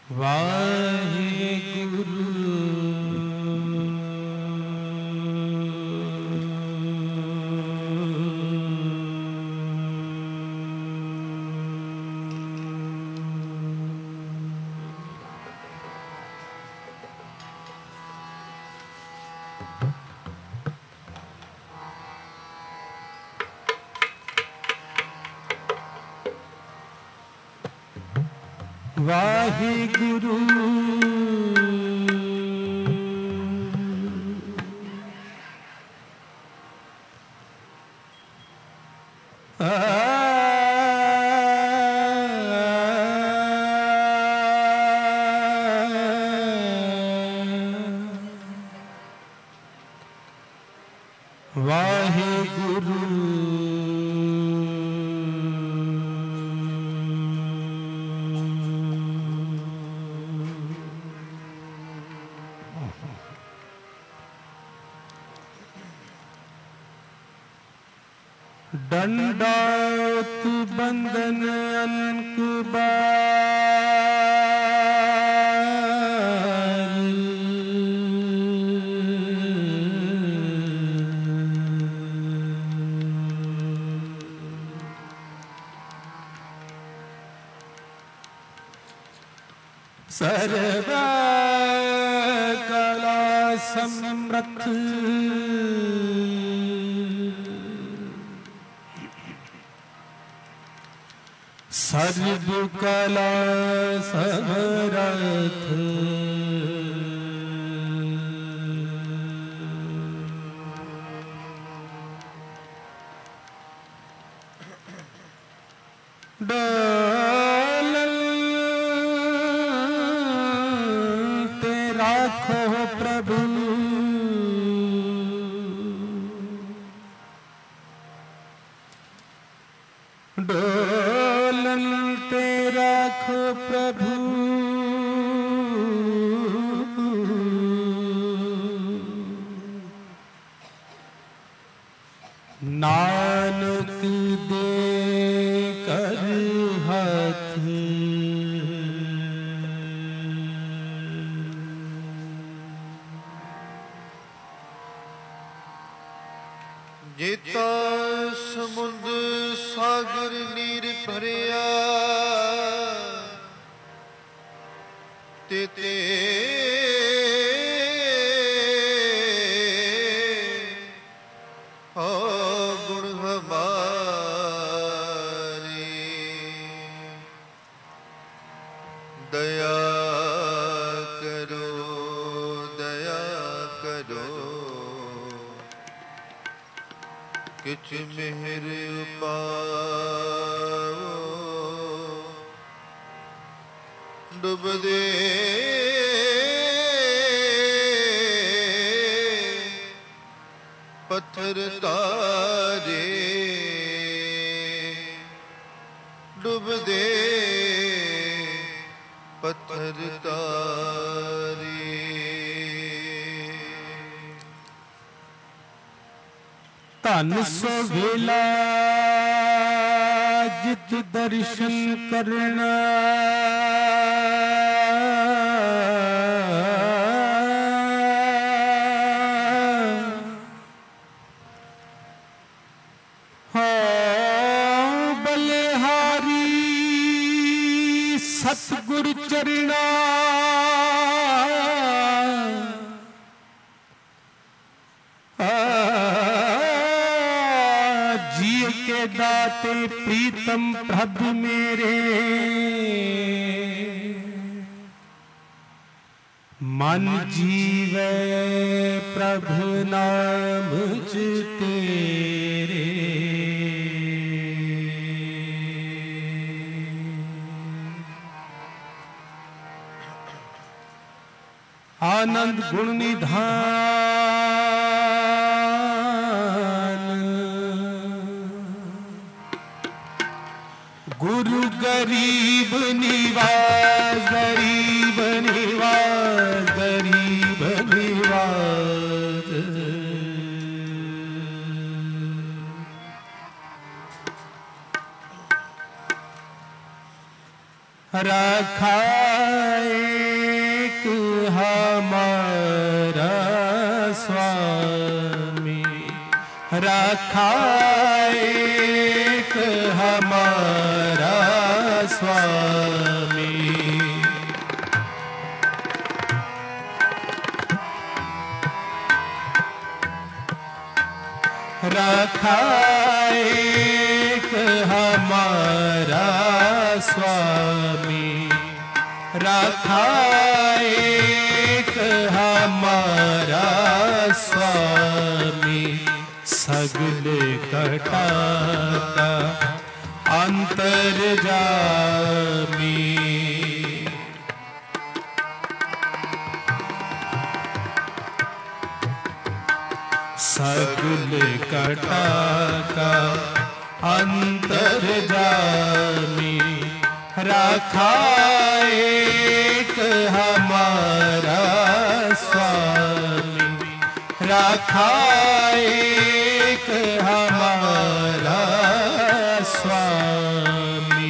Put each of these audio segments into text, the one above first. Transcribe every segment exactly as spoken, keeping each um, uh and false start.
वाहेगुरु वाहिगुरु वाहिगुरु दंडौत बंदन अनकुबार सर्व कला समृद्ध सर्व कला समरथ डोलते राखो प्रभु डोलते राखो प्रभु नानक दे कर हाथ जेता समुद्र सागर नीर भरिया तेते हो गुण हमारे दया करो दया करो किछ मेहर पाओ डुब दे पत्थर तारे डुब दे पत्थर तारे धन सो वेला जित दर्शन करना हो बलिहारी सतगुर चरना के दाते प्रीतम प्रभु मेरे मन जीवे प्रभु नाम तेरे आनंद गुण निधान गुरु गरीब निवास गरीब निवास गरीब निवास रखाए राखा एक हमारा स्वामी। रखा एक हमारा स्वामी, रखा एक हमारा स्वामी, सगले कटा का अंतर्जामी। सगल कटा का अंतर्जामी, रखा एक हमारा स्वामी, रखा एक हमारा स्वामी।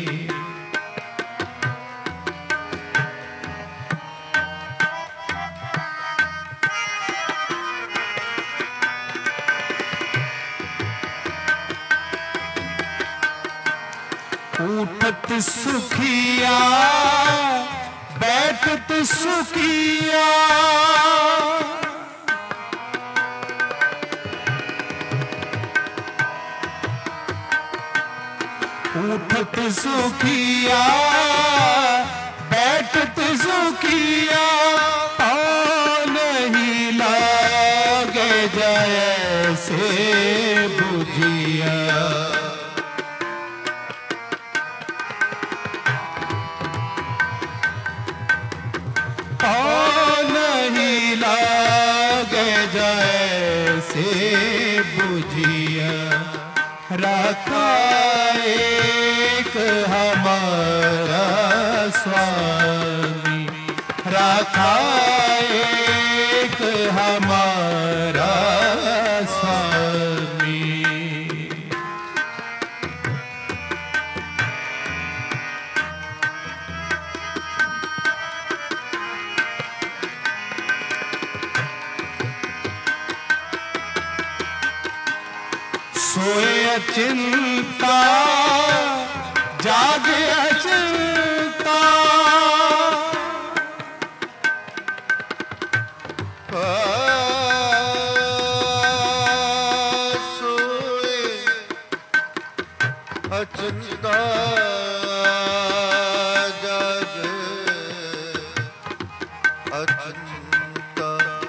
उठत सुखिया बैठत सुखिया, उठत सुखिया बैठत सुखिया, पाँव नहीं लागे जैसे बुझिया। नहीं लागे जैसे बुझिया, रखा एक हमारा स्वामी, रखा एक हमारा स्वामी। सोए अचिंता जागे अचिंता, सोए अचिंता जागे अचिंता।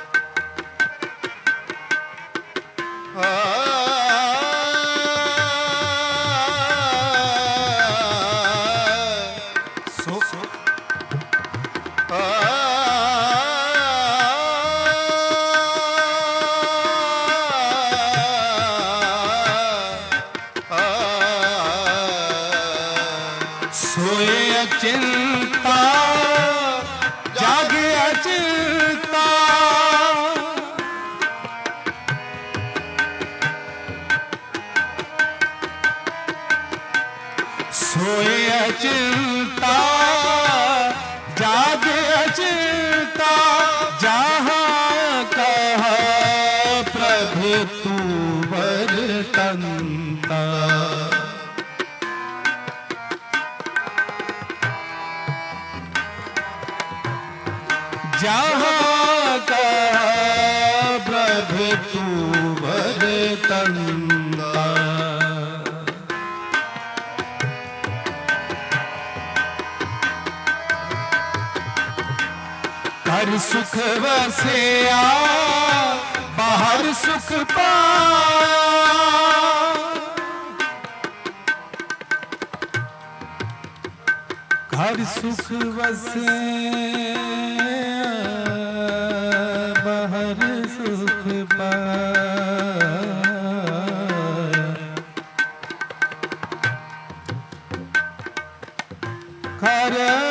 सोए अचिंता जागे अचिंता, सोए अचिंता जागे अचिंता, जहाँ कहा प्रभु तू वर्तन्ता। जहाँ कहा प्रभु तू वर्तन्ता। घर सुख वसिया बाहर सुख पाया, घर सुख वसे बाहर सुख पाया। घर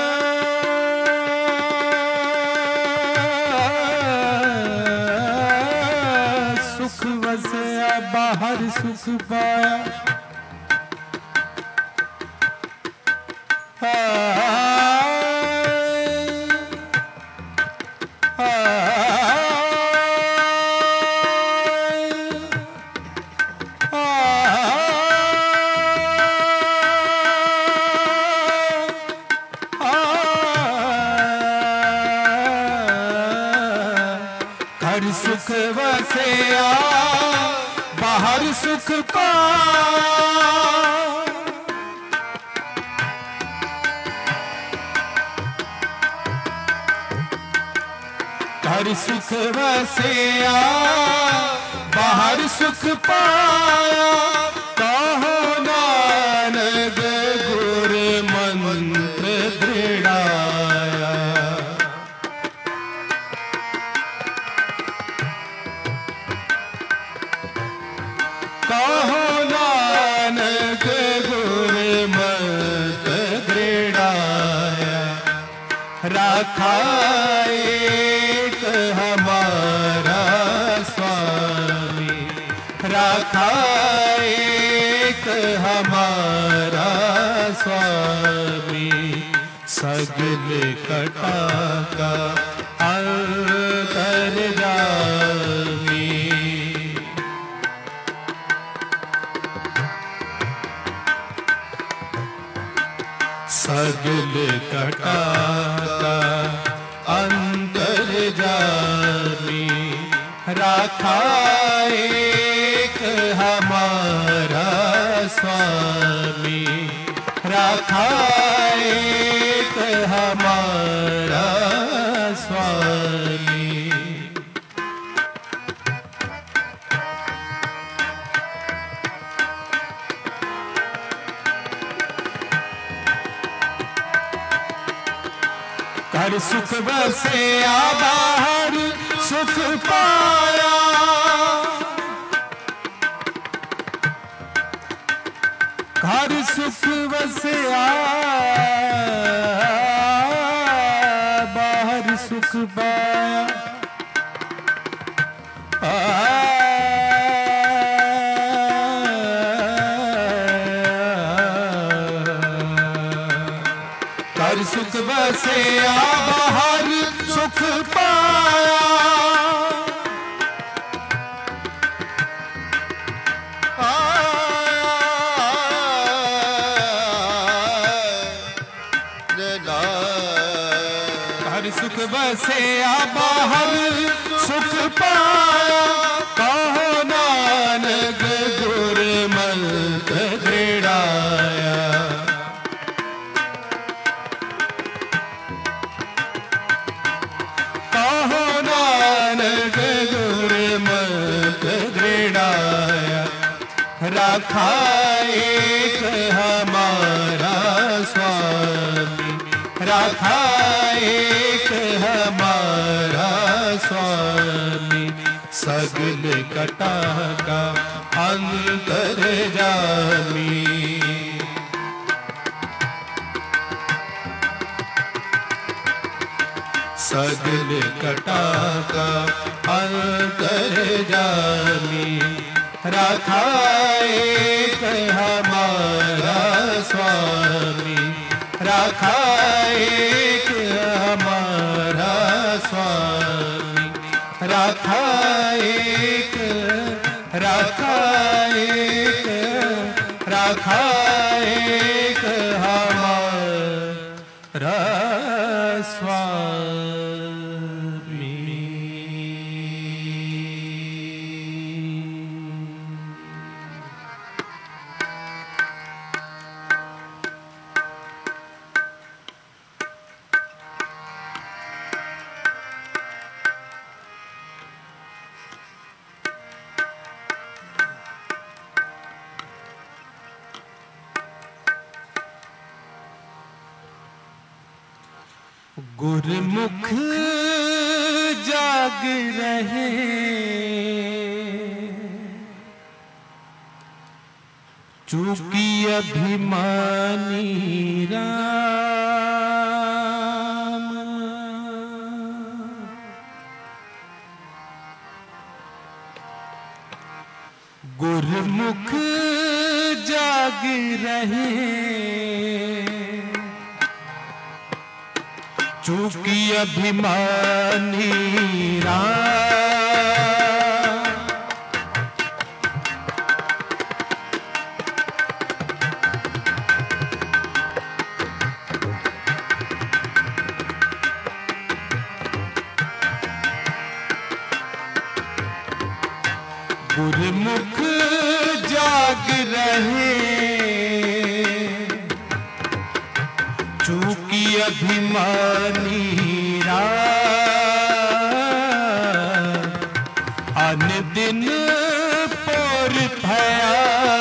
सुख वसया बाहर सुख पाया। घर सुख वसिया बाहर सुख पाया। घर सुख वसिया बाहर सुख पाया। कहो नानक गुर मंत्र दृढ़ाया। कहो नानक गुर मंत्र दृढ़ाया। राखा एक हमारा स्वामी। राखा एक हमारा स्वामी। सगल कटा का अंतर्यामी। सगल कटा का अंतर्यामी। राखा एक हमारा स्वामी। राखा एक हमारा स्वामी। घर सुख बसिया बाहर सुख पाया। घर सुख बसिया बाहर सुख पाया। घर सुख बसिया बाहर सुख पाया। घर सुख बसिया बाहर सुख पाया। कहो नानक गुर मंत्र दृढ़ाया। कहो नानक गुर मंत्र दृढ़ाया। राखा एक हमारा स्वामी। राखा एक हमारा स्वामी। सगल कटा का अंतर्यामी। सगल कटा का अंतर्यामी। राखा एक हमारा स्वामी। राखा एक हमारा स्वामी। राखा एक राखा एक राखा एक हमारा स्वामी। गुरमुख जाग रहे चूकी अभिमानी राम। गुरमुख जाग रहे चूकी अभिमानी राम। गुरमुख जाग रहे, चूकी अभिमानी अन दिन पोर भया,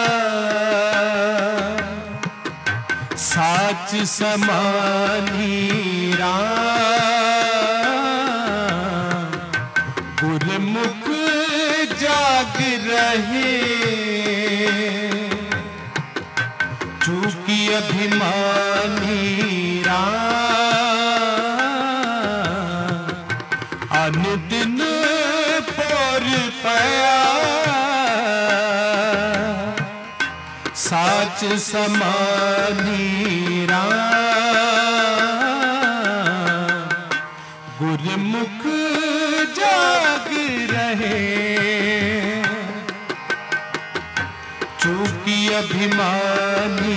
साच समानी गुरमुख जाग रहे, चूकी अभिमानी अन दिन पोर पया, साच समानी गुरमुख जाग रहे, चूकी अभिमानी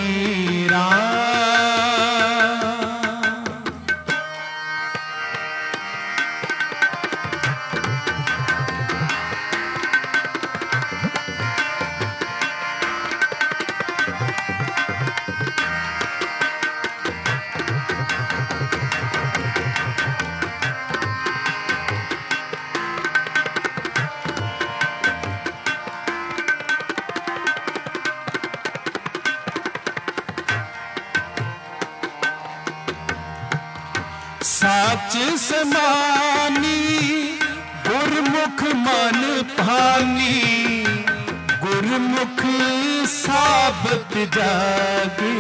साच समानी गुरमुख मन भानी, गुरमुख साबत जागे,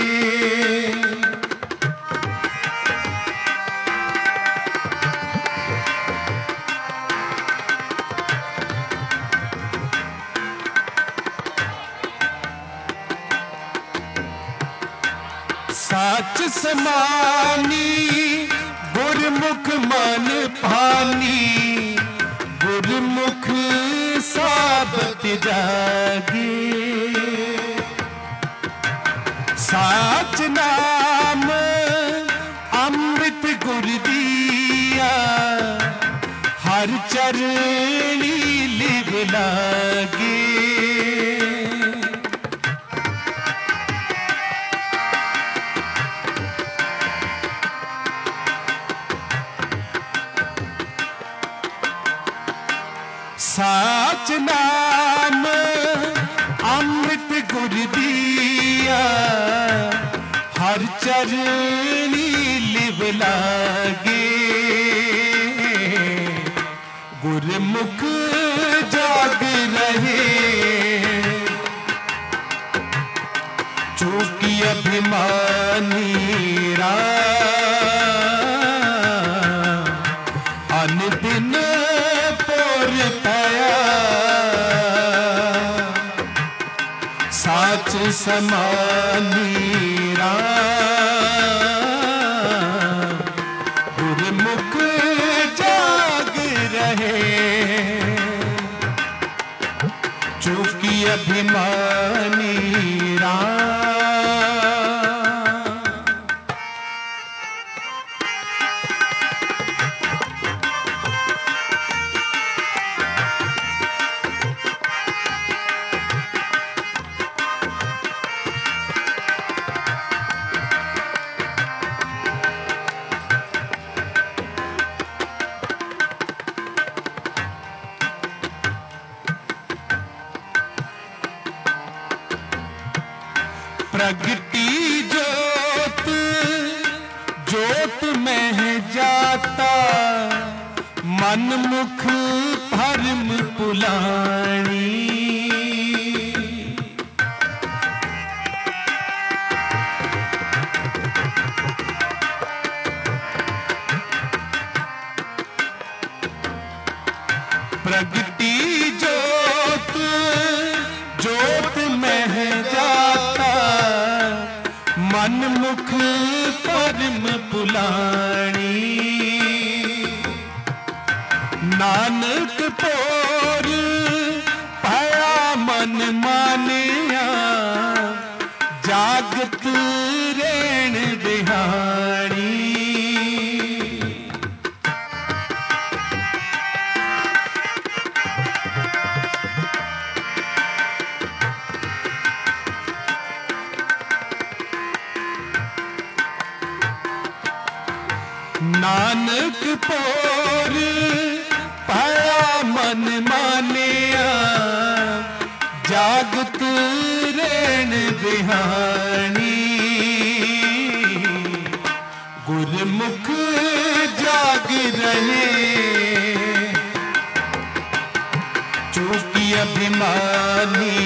साच समानी गुरमुख मन भानी, गुरमुख साबत जागे, साच नाम अमृत गुर दिया, हर चरणी लिव लागे, साच नाम अमृत गुर दिया, हर चरणी लिव लागे, गुरमुख जाग रहे, चूकी अभिमानी अन दिन साच समानी गुरमुख जाग रहे, चूकी अभिमानी प्रगति जोत जोत में जाता, मन मुख भरम पुलानी, प्रगति जोत जोत में जाता, मन मुख परम पुलानी, नानक पोर पाया मन मानिया, जागत रेण बिहारी, नानक पोर पाया मन मानिया जागत रेण बिहानी गुरमुख जाग रहे चूकी अभिमानी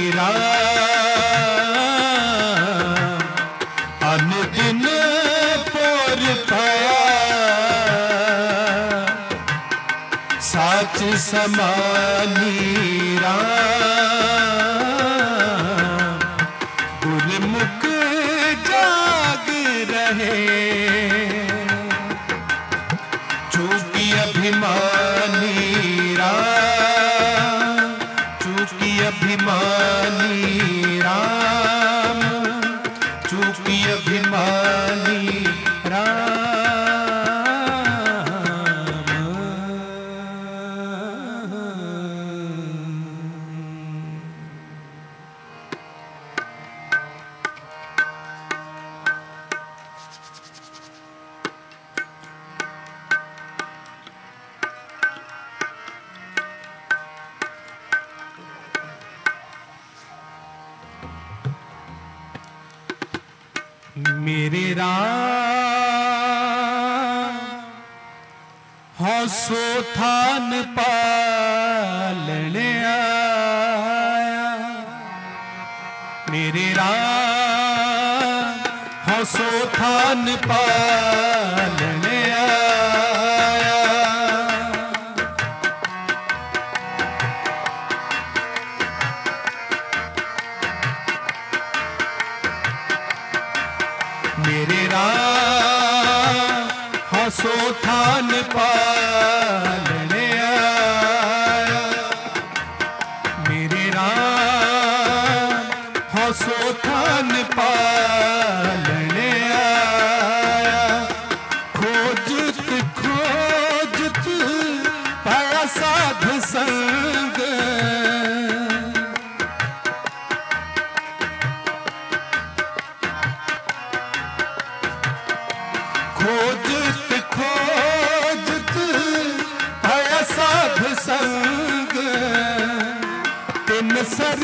राम अनुदिन पोर पाया साच समानी राम गुरमुख जाग रहे चूकी अभिमानी राम चूकी अभिमानी राम चूकी अभिमानी राम मेरे राम हौसो थान पालने आया मेरे राम हौसो थान पालने आया मेरे राम हंसो थान पालने आया मेरे राम हंसो थान पालने आया खोजत खोजत पाया साध संग खोजत खोजत आया साध संग तिन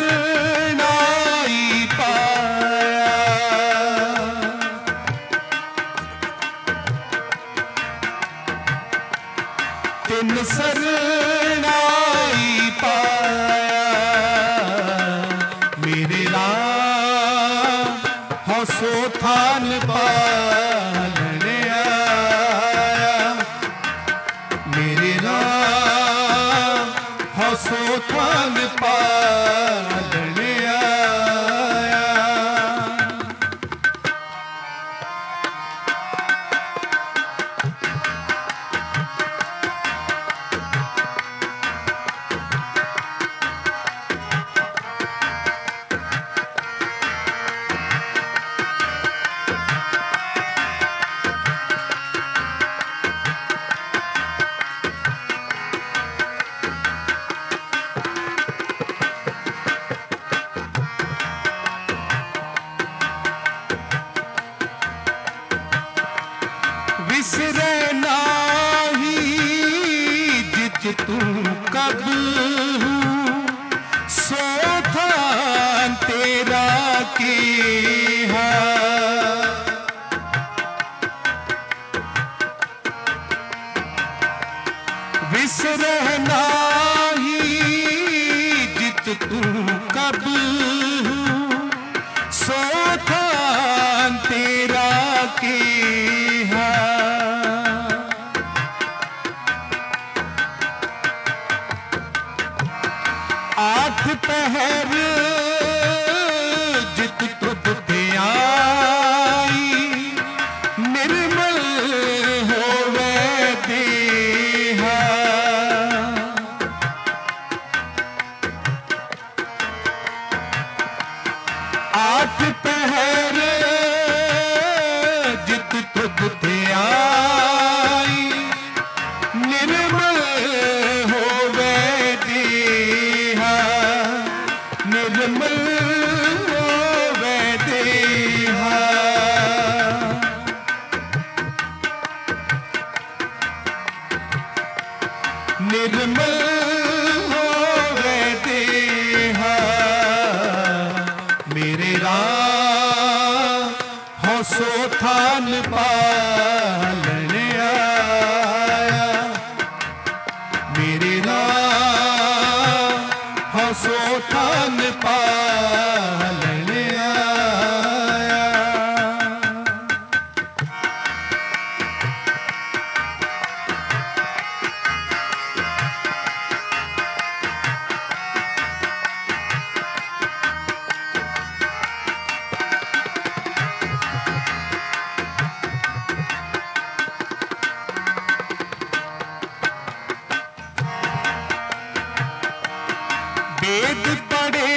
सरनाई पाया तिन सरनाई पाया मेरे राम हंसो थान पालने मेरे राम हंसो थान पालने आया विसरे नाही जित तू कब सो थान तेरा केहा विसरे नाही जित तू कब सो थान तेरा केहा आठ पहर जित तुध ते आई निर्मल होवे देहा निर्मल होवे देहा मेरे राम हो सो थान पालन आया मेरे राम हो सो थान पालन आया। वेद पढ़े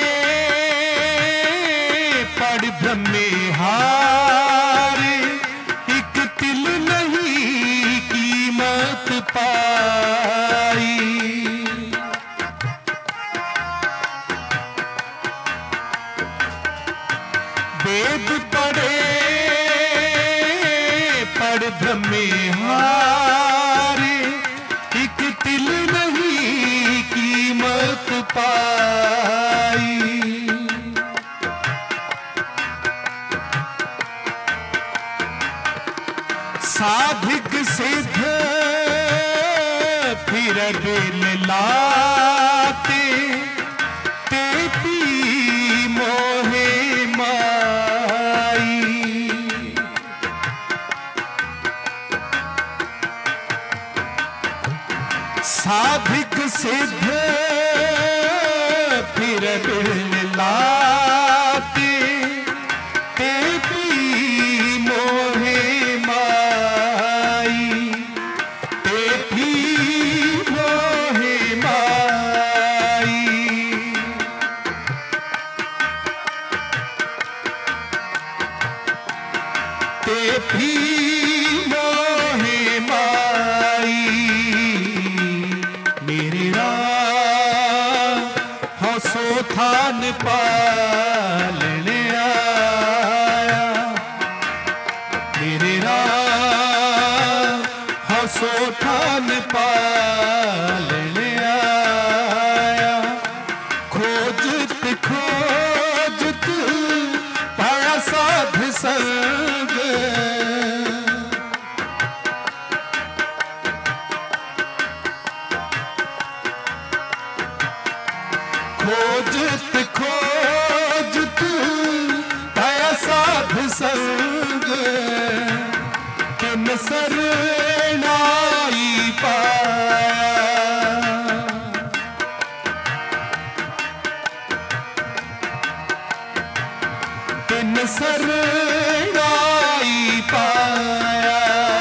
पढ़ ब्रह्मे हारे एक तिल नहीं कीमत पाई वेद पढ़े पढ़ ब्रह्मे हारे एक तिल नहीं कीमत पाई साधिक सिद्ध फिर दिल लाते ते पी मोहे माई साधिक सिद्ध फिर दिल लाते ते पी मोहे माई ते पी मोहे माई ते पी मोहे माई मेरे राम हो सो थान पालन आया मेरे राम हो सो थान पालन आया खोजत खोजत पाया साध संग खोजत खोजत पाया साध संग किन सरनाई पाया किन सरनाई पाया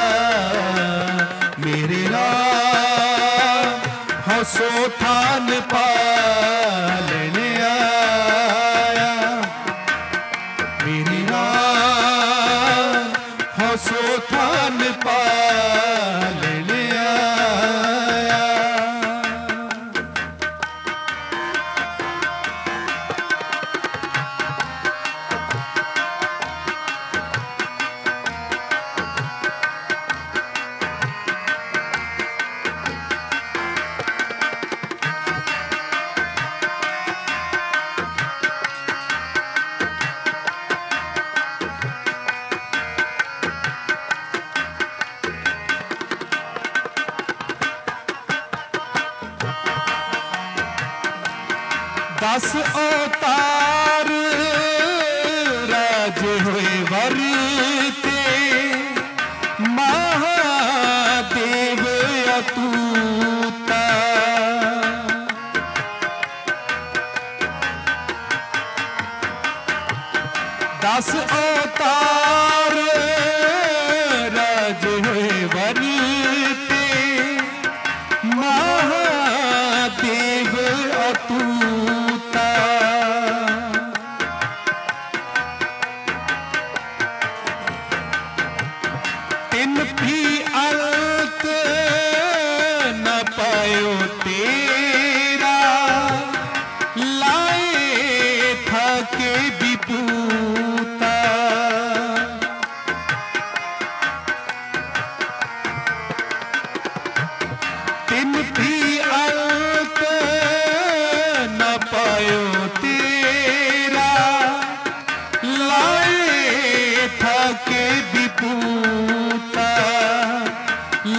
मेरे राम हो सो थान पालन आया मेरे राम हो सो थान पालन आया। दस अवतार राज हुए वरते महादेव अतूता दस अवतार राज हुए वरते महादेव अतूता तिन भी अलत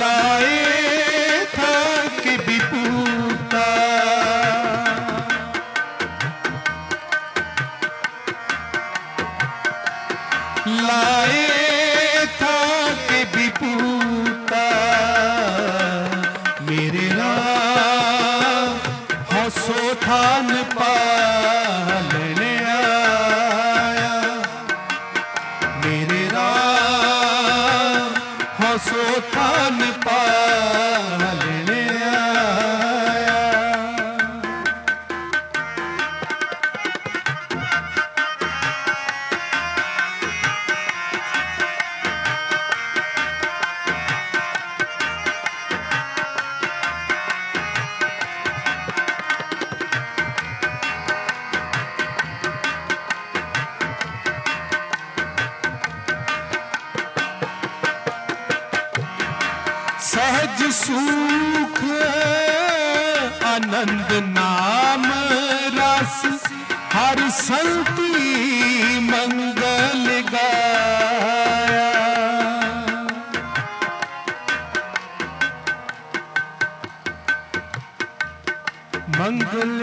लाए था कि विपूता, लाए था कि विपूता, मेरे राम हंसो थान पालने आया, मेरे राम हंसो थान पालने आया। सहज सुख आनंद नाम रस, हर संति मंगल गाया, मंगल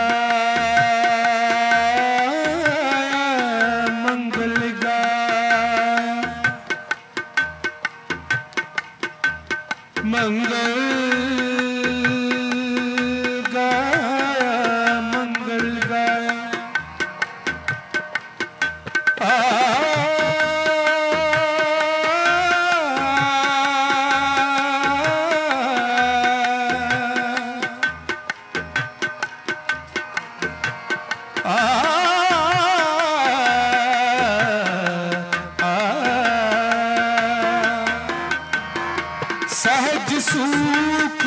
गाया, मंगल गाया, मंगल गाया, मंगल गाया। आ, आ, आ, सहज सुख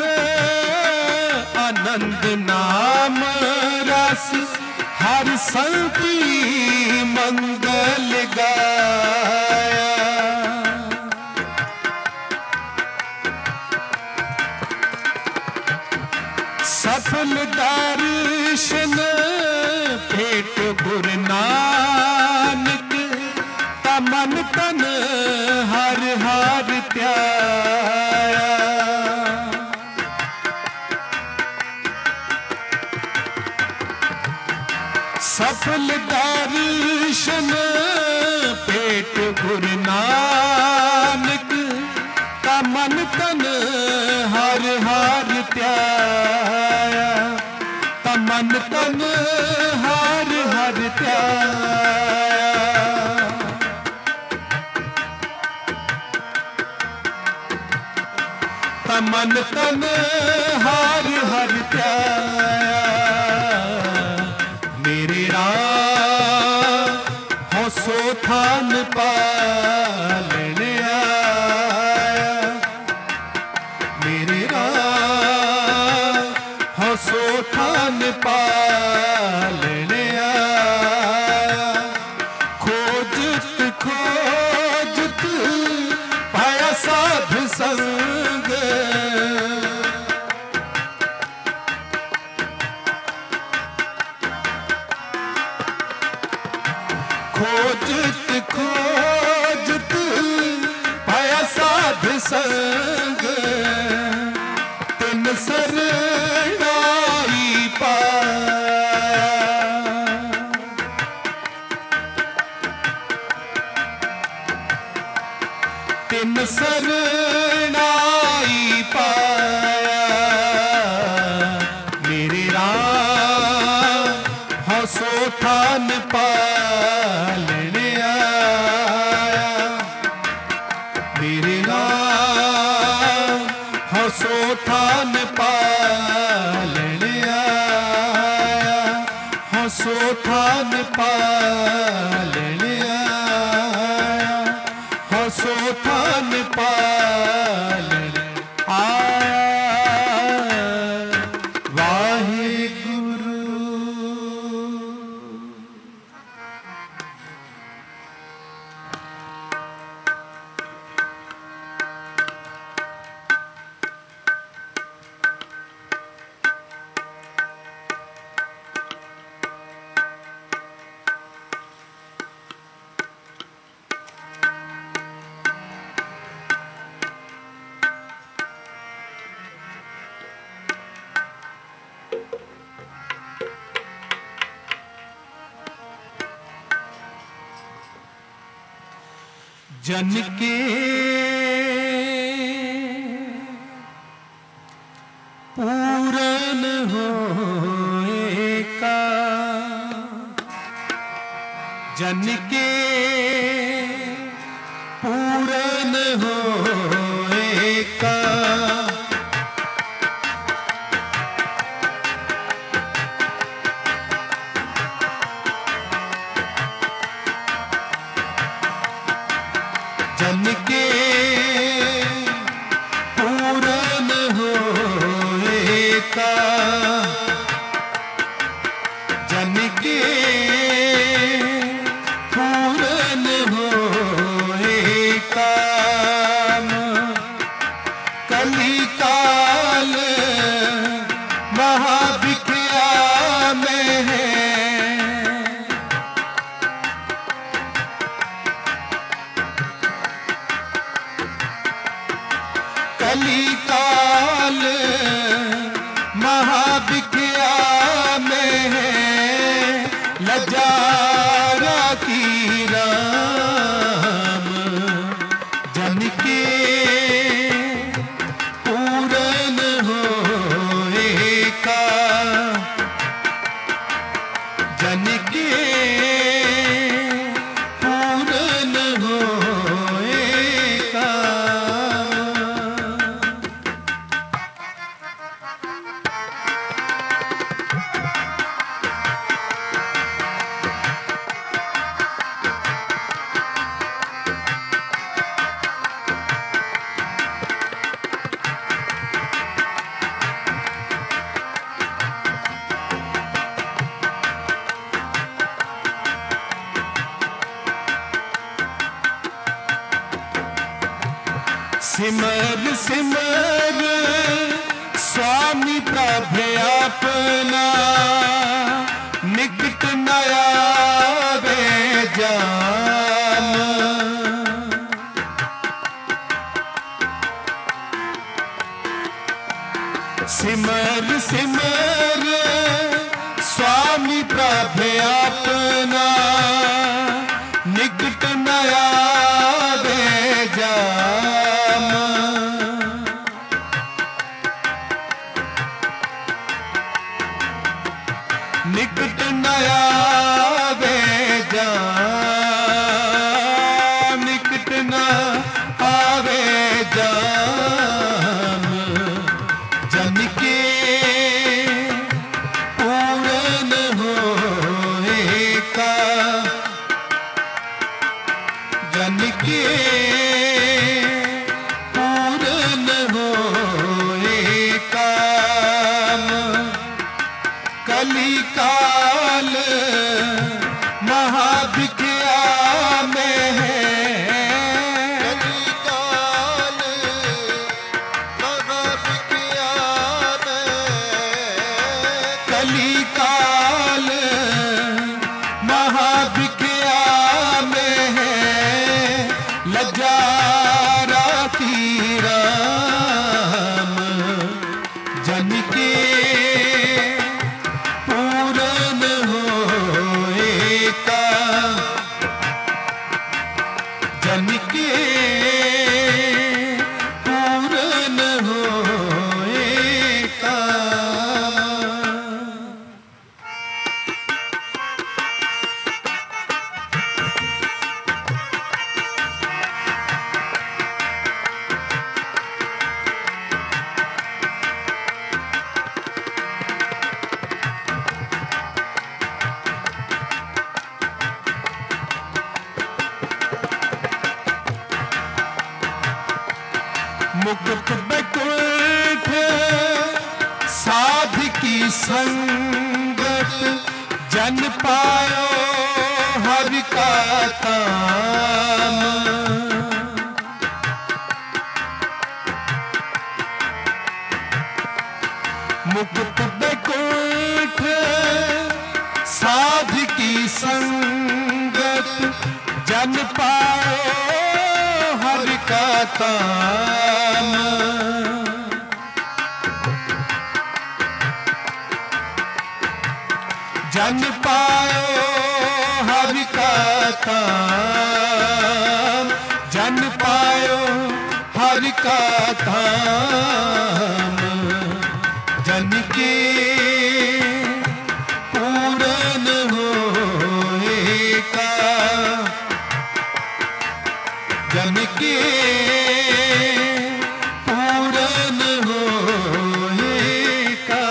आनंद नाम रस, हर संति मंगल गाया, सफल दर्शन भेट गुरु नानक, तमन तन हर हर त्याया, सफल दर्शन पेट गुरु नानक, तमन तन हर हर त्याया, तमन तन हर हर त्याया, तमन तन हर हर त्याया, मेरे राम हंसो थान पालने आया, मेरे राम हंसो थान पालने आया, खोजत खोजत पाया साध संग, खोजत खोजत पाया साध संग, तिन सरनाई पाया, तिन सरनाई पाया, मेरे राम हंसो थान पालने आया, मेरे राम हंसो थान पालने आया, हंसो थान पालने आया, हंसो थान पालने आया। वाहिगुरु। जन के पूरन होए का, जन के पूरन होए का, जन के पूरन होए का, जन के पूरन होए का, कली काल महाभिख्या में है, कली काल महाभिख्या में है, लजारा की राम, जन के पूरन होए का, जन के पूरन होए का। सिमर सिमर स्वामी प्रभु अपना, निकट न आवे जान, सिमर सिमर स्वामी प्रभु अपना, निकट न आवे जान, निकट न आवे जान, निकट न आवे जान, जन के पूरन होए का, जन के पूरन होए का, कली काल महाभिख्या में है, कली काल महाभिख्या में, कली काल महाभिख्या में है, लजारा की राम, जन के पूरन होए का, जन के पूरन होए का। मुकुट बैकुंठ साध की संगत, जन पायो हरि का काम, मुकुट बैकुंठ साध की संगत, जन पायो हरि का काम, जन पायो हरि का काम, जन पायो हर का धाम, जन के पूरन होएगा, जन के पूरन होएगा।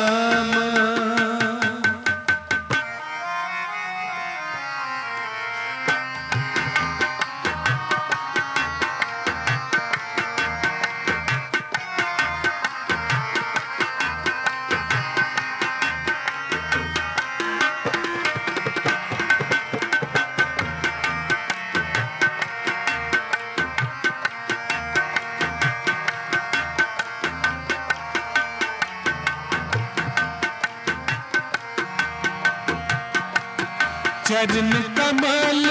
चरण कमल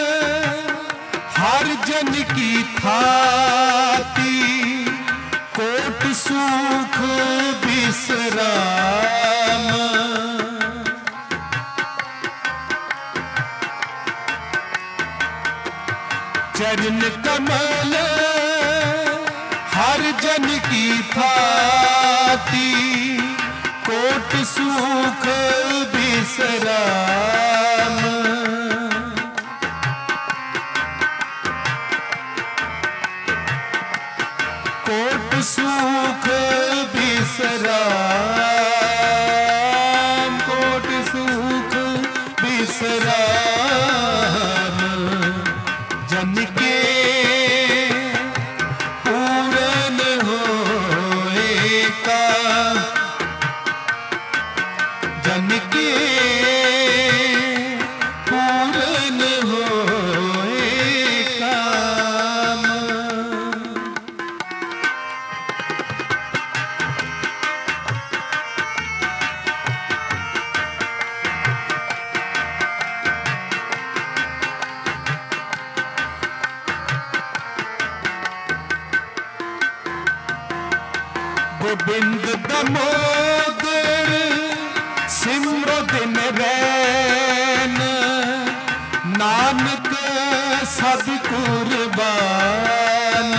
हर जन की थाती, कोट सुख विश्राम। चरण कमल हर जन की थाती, कोट सुख विश्राम। कोट सुख विश्राम, कोट सुख विश्राम, जन के पूरन होएगा, जन के पूरन होएगा। गोविंद दमोदर सिमरो दिन रैन, नानक सब कुर्बान।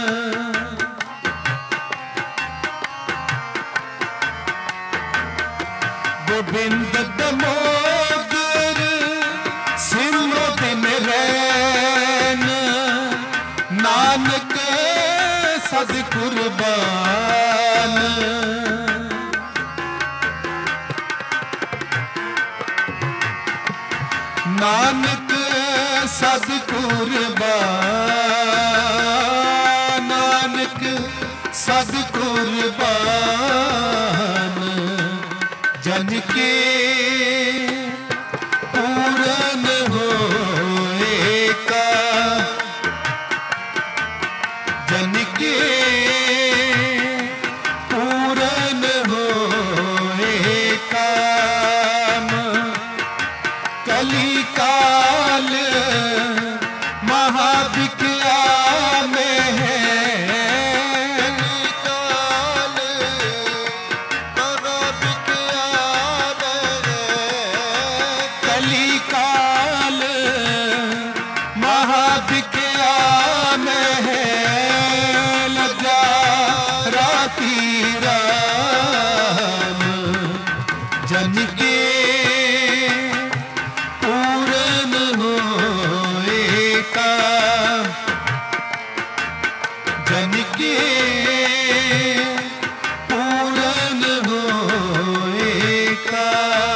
गोविंद दमोदर सिमरो दिन रैन, नानक सब कुर्बान। नानक सद कुर्बान, नानक सद कुर्बान, जन के पूरन होएगा, जन के पूरन होएगा। कली काल महाविक्या में है, कली काल महाविक्या में है, लज्जा राती राम, जन के पूरन होएगा, जन के पूरन होएगा,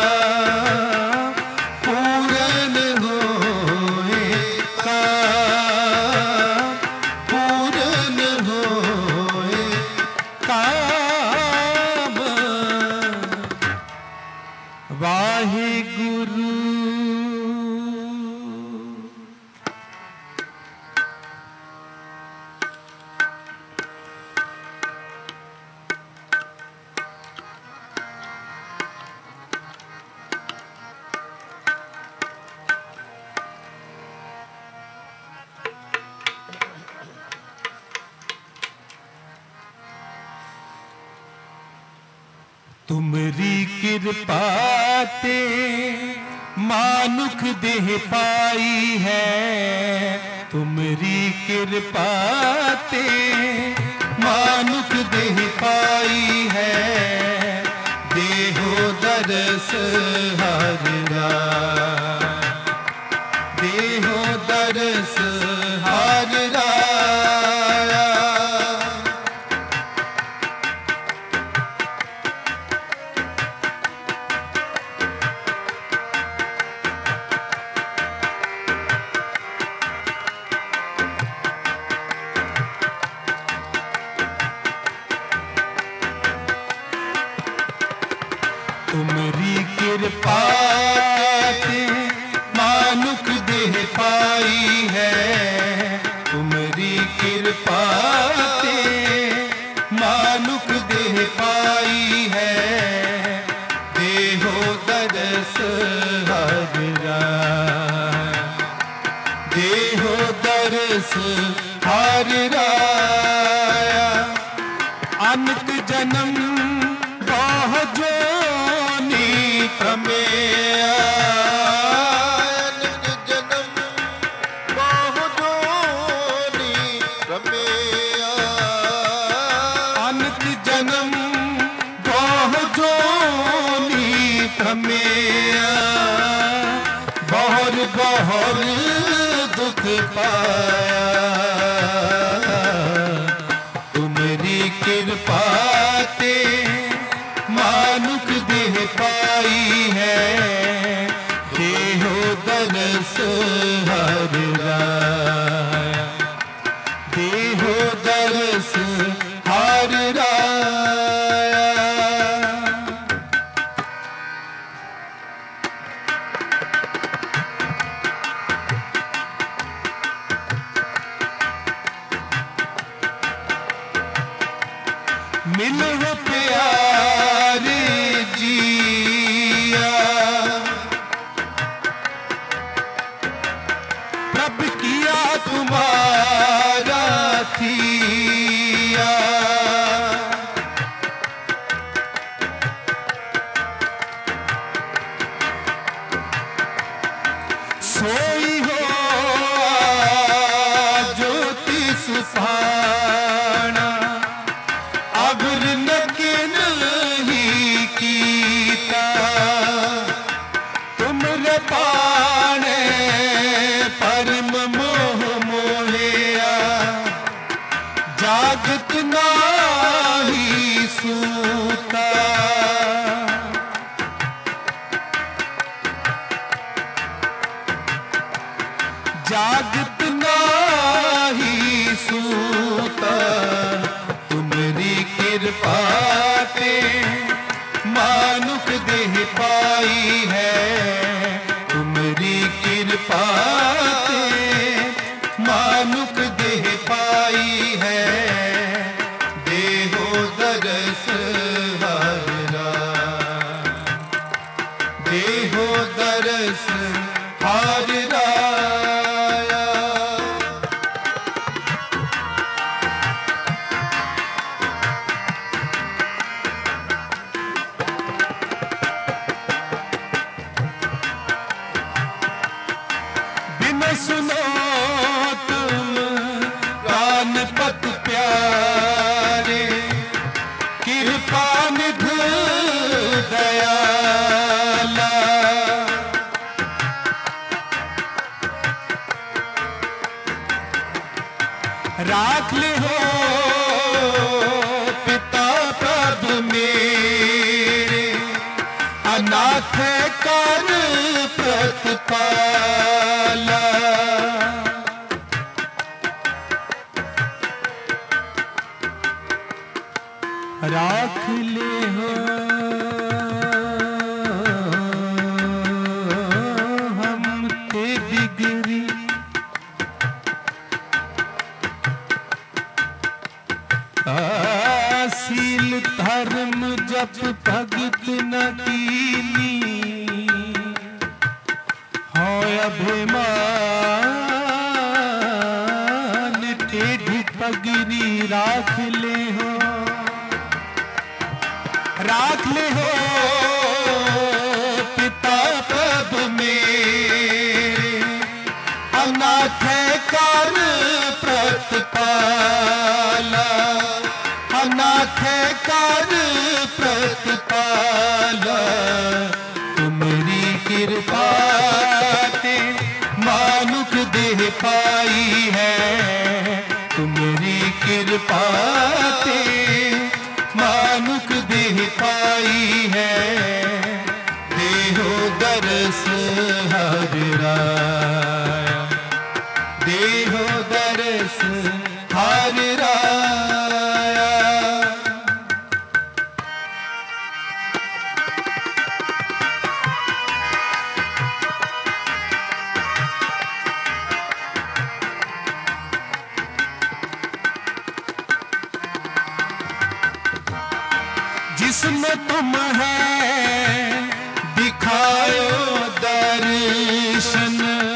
पूरन होएगा, पूरन होएगा। वाहिगुरु। तुमरी कृपा ते मानुख देह पाई है, तुमरी कृपा ते मानुख देह पाई है, देहो दरस हर राय, देहो दरस हर राया। तुमरी कृपा ते मानुख देह पाई है, तुमरी कृपा ते मानुख देह पाई है, देहो दरस हर राय, देहो दरस हर राया। अनंत जन्म बहु जोनी प्रमेया, अनंत जन्म बहु जोनी प्रमेया, अनंत जन्म बहु जोनी प्रमेया, बहुर बहुर दुख पाया, तुमरी कृपा ते मानुख देह पाई है, देहो दरस हर राय, देहो दरस हर राया। मिलो प्यारे जिया, प्रभ किया तुम्हारा थिया, सोई हो ज्योति सुफाना, अबर नकिन ही कीता, तुमरे पाने परम मोह मोहिया, जागत नाही सूता, जागत नाही सूता, तुमरी कृपा ते मानुख देह पाई है, तुमरी कृपा ते मानुख देह पाई है, देहो दरस हर राय, देहो दरस हर राया। बिन सुनो तुम प्राणपत प्यारे, कृपा निध दयाला, राख ले हो पिता प्रभु मेरे, अनाथ कर प्रतिपाला, राख ले हो हम ते बिगड़ी, शील धर्म जप भगत न कीनी, हो अभिमान टेढ़ी पगड़ी, राख ले हो, राख ले हो पिता प्रभु मेरे, अनाथ का कर प्रतिपाला, अनाथ कर प्रतिपाला, तुम्हारी कृपा ते मानुख देह पाई है, तुम्हारी कृपा ते मानुख देह पाई है, देहो दरस हर राया, देहो दरस हर राया। जिसमें तुम है दिखायो दर्शन,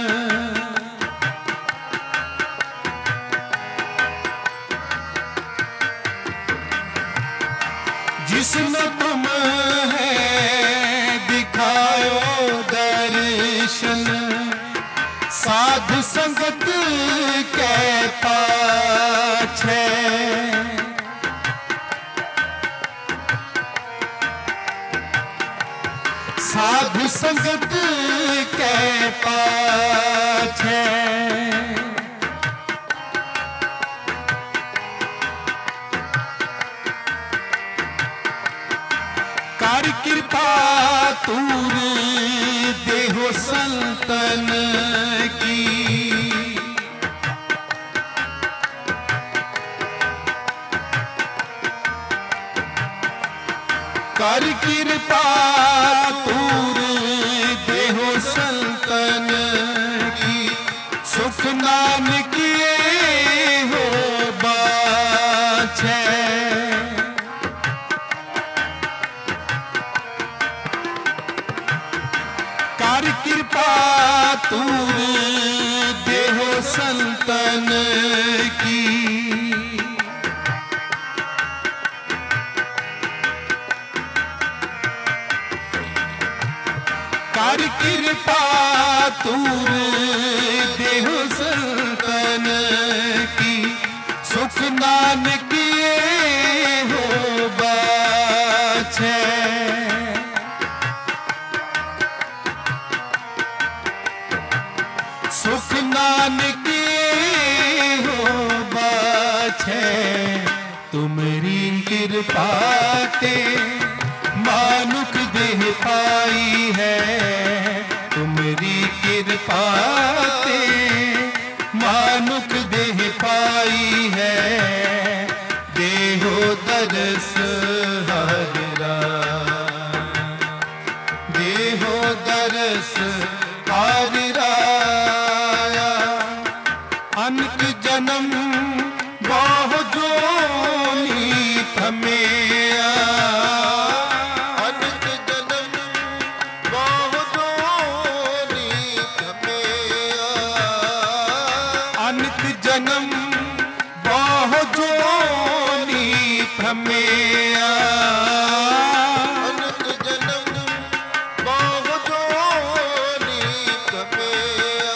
जिसमें तुम है दिखायो दर्शन, साधु संगत के पाछे, साधु संगत के पाछे, कर कृपा तूर देहो संतन की, कर कृपा तूर देहो संतन की, सुख नाम किए हो बाछे, कर कृपा तूर देहो संतन की, कर कृपा तूर देहो संतन की, सुख नाम किए हो बाछे, सुख नाम किए हो बाछे, तुम्हारी कृपा ते मानुख देह पाई है, तुम्हारी कृपा ते मानुख देह पाई है, देहो दरस हर राया, देहो दरस हर राया। अनक जन्म बहु जोनी थमेया, अनक जन्म बहु जोनी थमेया, अनक जन्म बहु जोनी थमेया, अनक जन्म बहु जोनी थमेया,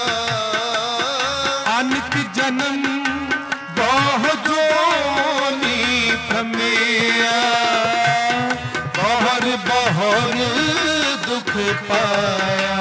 अनक जन्म बहु जोनी थमेया, बहुर बहुर दुख पाया,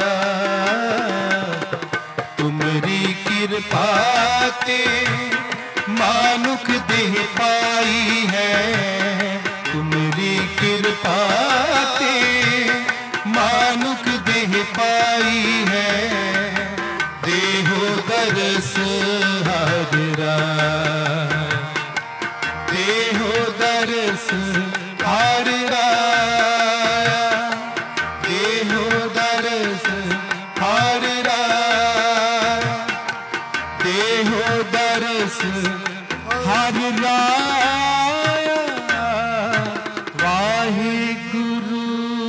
तुम्हारी कृपा ते मानुख देह पाई है, तुम्हारी कृपा ते मानुख देह पाई है, देहो दरस हर राया, देहो दरस हर राया, देहो दरस हर राया, देहो दरस हर राया। वाहिगुरु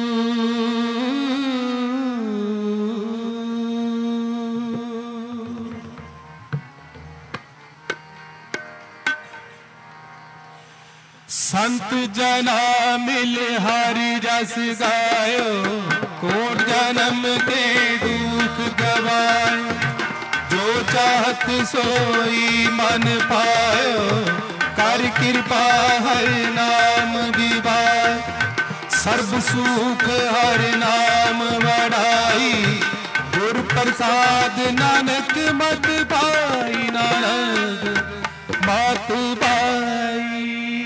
संत जना मिल हरि रस गायो, कोट जन्म के दुख गवाए, जो चाहत सोई मन पायो, कर कृपा हर नाम दिवाय। सर्ब सुख हर नाम वड़ाई, गुर प्रसाद नानक मत पाई, नानक मत पाई।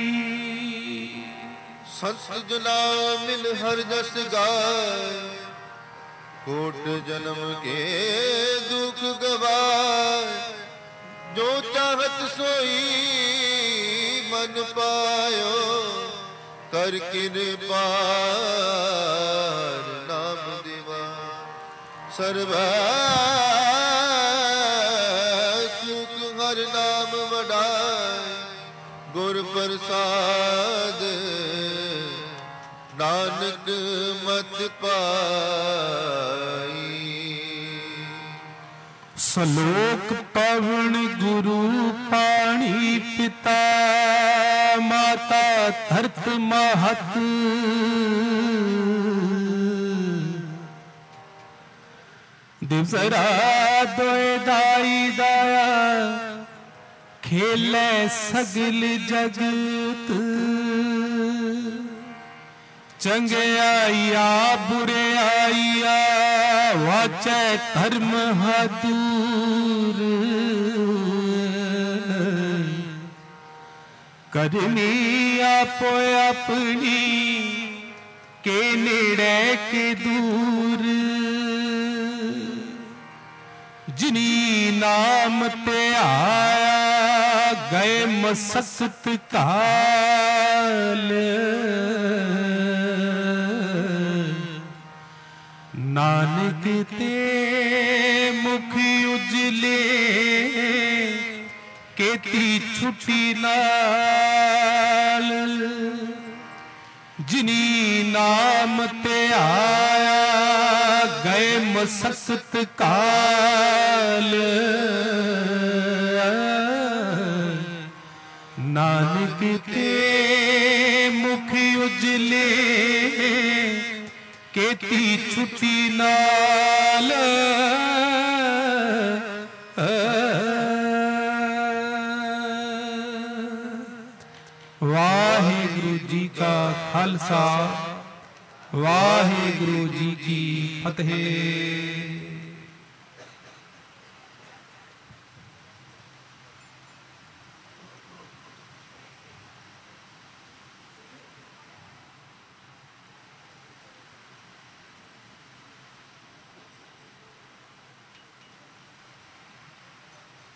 संत जना मिल हर जस गाय, कोट जन्म के दुख गवाय। जो चाहत सोई मन पायो, कर कृपा नाम दिवा। सर्व सुख हर नाम वडाय, गुर प्रसाद नानक मत पाई। सलोक पवन गुरु पाणी पिता, माता धरत महत। दिवसरा दोए दाई दाया, खेले सगल जगत। चंगे आइया बुरे आइया, वाचे धर्म दूर। करनी आपो अपनी, के नेड़े के दूर। जिनी नाम ते आया, गए मसक्त काल। नानक ते मुख उजले, केती छुट्टी नाल। जिनी नाम ते आया, गए मसक्त काल। नानक ते मुख उजले, केती छुट्टी नाल। वाहिगुरु जी का खालसा, वाहिगुरु जी की फतेह।